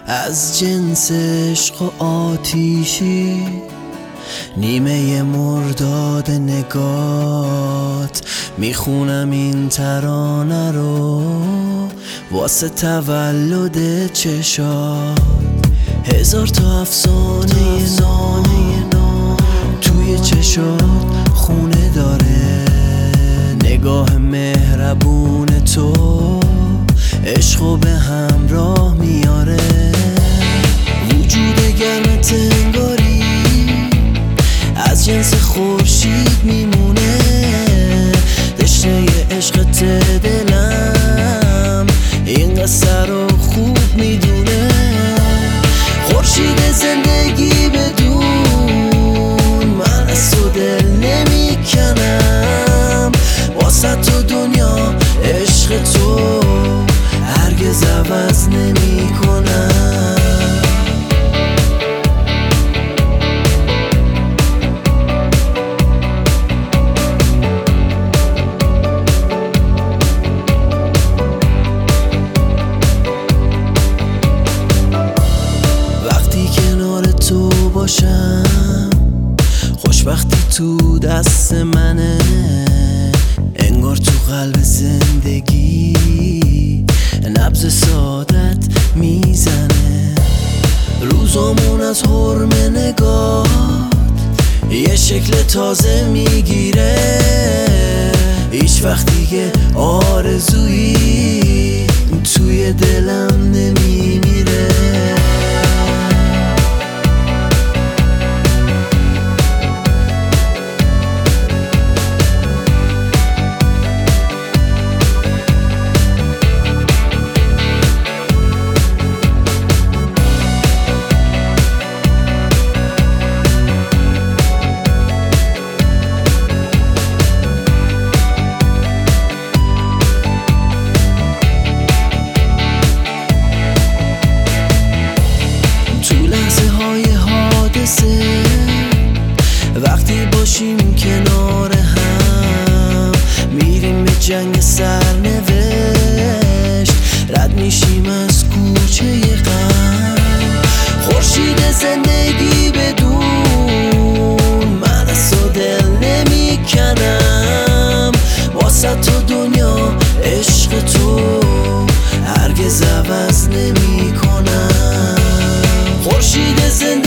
از جنس عشق و آتیشی، نیمه مرداد نگات میخونم این ترانه رو واسه تولد چشات. هزار تا افسانه نو توی چشات خونه داره، نگاه مهربون تو عشقو به همراه میاره. وجود گرمت انگاری از جنس خورشید میمونه، تشنه عشقت دلم این قصه رو خوب میدونه. خورشید زندگی بدون من از تو دل نمیکنم، واسه تو دنیا عشق تو هرگز عوض نمیکنم. تو باشم خوشبختی تو دست منه، انگار تو قلب زندگی نبض سعادت میزنه. روزامون از حرم نگات یه شکل تازه میگیره، هیچ وقتی که آرزویی توی دلم نمیمیره. وقتی باشیم کنار هم میریم به جنگ سرنوشت، رد میشیم از کوچه غم. خورشید زندگی بدون من از تو دل نمیکنم، واسه تو دنیا عشق تو هرگز عوض نمیکنم. خورشید زندگی